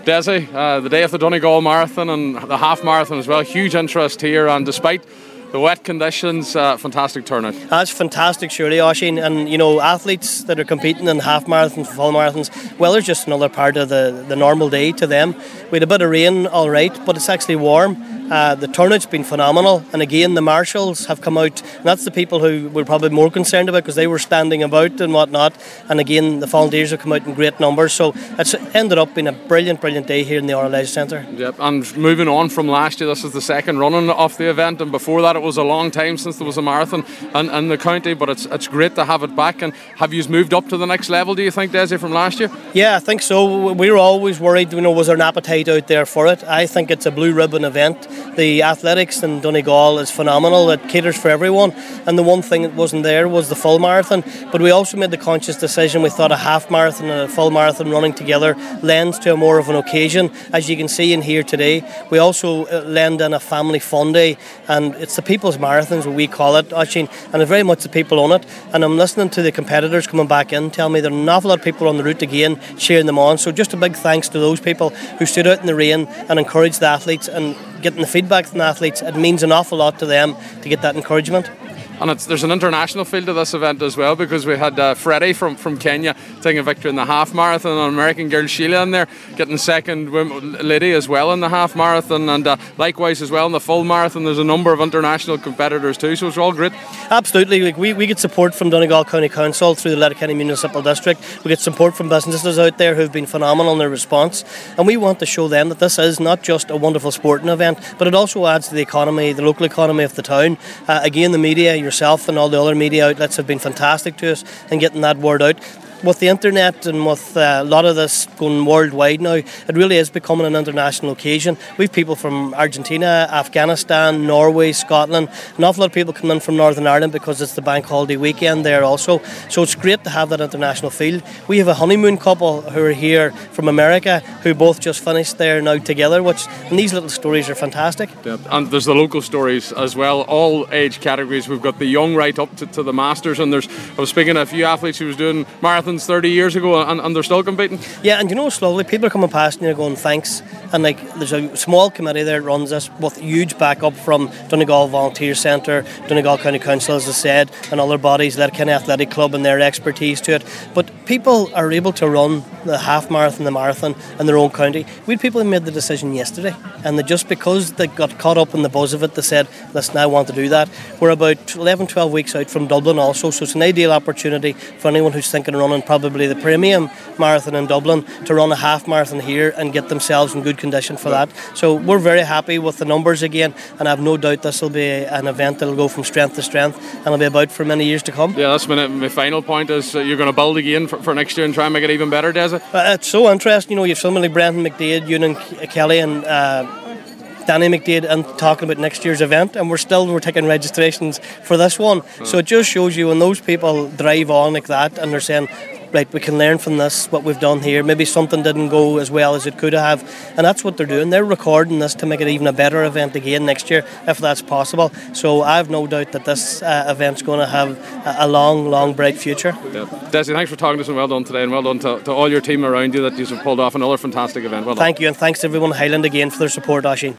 Desi, the day of the Donegal Marathon and the half marathon as well, huge interest here, and despite the wet conditions, fantastic turnout. That's fantastic, surely, Oisín. And athletes that are competing in half marathons, full marathons, well, there's just another part of the normal day to them. We had a bit of rain, all right, but it's actually warm. The turnout's been phenomenal, and again the marshals have come out, and that's the people who we're probably more concerned about because they were standing about and whatnot, and again the volunteers have come out in great numbers, so it's ended up being a brilliant day here in the RLA Centre. Yep, and moving on from last year, this is the second running of the event, and before that it was a long time since there was a marathon in the county, but it's great to have it back. And have you moved up to the next level, do you think, Desi, from last year? Yeah, I think so. We were always worried, was there an appetite out there for it? I think it's a blue ribbon event. The athletics in Donegal is phenomenal. It caters for everyone, and the one thing that wasn't there was the full marathon. But we also made the conscious decision. We thought a half marathon and a full marathon running together lends to a more of an occasion. As you can see in here today, we also lend in a family fun day, and it's the people's marathons, what we call it, Oisín, and it's very much the people on it. And I'm listening to the competitors coming back in, tell me there are an awful lot of people on the route again cheering them on. So just a big thanks to those people who stood out in the rain and encouraged the athletes, and getting the feedback from the athletes, it means an awful lot to them to get that encouragement. And there's an international feel to this event as well, because we had Freddie from Kenya taking a victory in the half marathon, and American girl Sheila in there getting second lady as well in the half marathon, and likewise as well in the full marathon. There's a number of international competitors too, so it's all great. Absolutely. We get support from Donegal County Council through the Letterkenny Municipal District. We get support from businesses out there who've been phenomenal in their response, and we want to show them that this is not just a wonderful sporting event, but it also adds to the economy, the local economy of the town. Again, the media, yourself and all the other media outlets have been fantastic to us in getting that word out. With the internet and with a lot of this going worldwide now, it really is becoming an international occasion. We have people from Argentina, Afghanistan, Norway, Scotland, an awful lot of people come in from Northern Ireland because it's the bank holiday weekend there also. So it's great to have that international feel. We have a honeymoon couple who are here from America who both just finished there now together, and these little stories are fantastic. Yeah, and there's the local stories as well, all age categories. We've got the young right up to the masters, and I was speaking to a few athletes who was doing marathons 30 years ago, and they're still competing. Yeah, and it's lovely. People are coming past and you're going thanks, and there's a small committee there that runs this with huge backup from Donegal Volunteer Centre, Donegal County Council, as I said, and other bodies, Letterkenny Athletic Club and their expertise to it. But people are able to run the half marathon, the marathon in their own county. We had people who made the decision yesterday, and just because they got caught up in the buzz of it, they said, listen, I want to do that. We're about 11-12 weeks out from Dublin also, so it's an ideal opportunity for anyone who's thinking of running probably the premium marathon in Dublin to run a half marathon here and get themselves in good condition for that. So we're very happy with the numbers again, and I have no doubt this will be an event that will go from strength to strength and will be about for many years to come. Yeah, that's my final point is you're going to build again for next year and try and make it even better, Desi? It's so interesting. You've someone like Brendan McDade, Ewan Kelly and Danny McDade, and talking about next year's event, and we're taking registrations for this one. So it just shows you when those people drive on like that and they're saying, right, we can learn from this, what we've done here. Maybe something didn't go as well as it could have. And that's what they're doing. They're recording this to make it even a better event again next year, if that's possible. So I have no doubt that this event's going to have a long, bright future. Yeah. Desi, thanks for talking to us, and well done today, and well done to all your team around you that you've pulled off another fantastic event. Well done. Thank you, and thanks to everyone in Highland again for their support, Oisín.